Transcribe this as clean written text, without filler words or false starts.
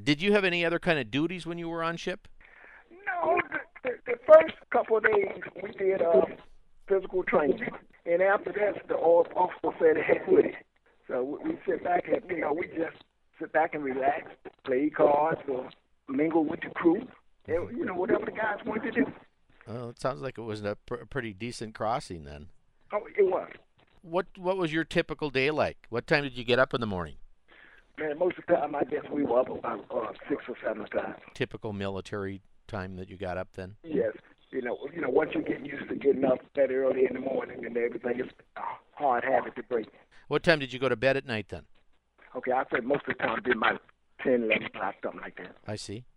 Did you have any other kind of duties when you were on ship? No, the first couple of days we did physical training, and after that, the oil officer said, "Heck with it." So we sit back and we just sit back and relax, play cards, or mingle with the crew, and whatever the guys wanted to do. Oh, it sounds like it was a pretty decent crossing then. Oh, it was. What was your typical day like? What time did you get up in the morning? Man, most of the time I guess we were up about 6 or 7 times. Typical military time that you got up then? Yes. Once you get used to getting up that early in the morning and everything, it's a hard habit to break. What time did you go to bed at night then? Okay, I said most of the time it'd be about 10, 11 o'clock, something like that. I see.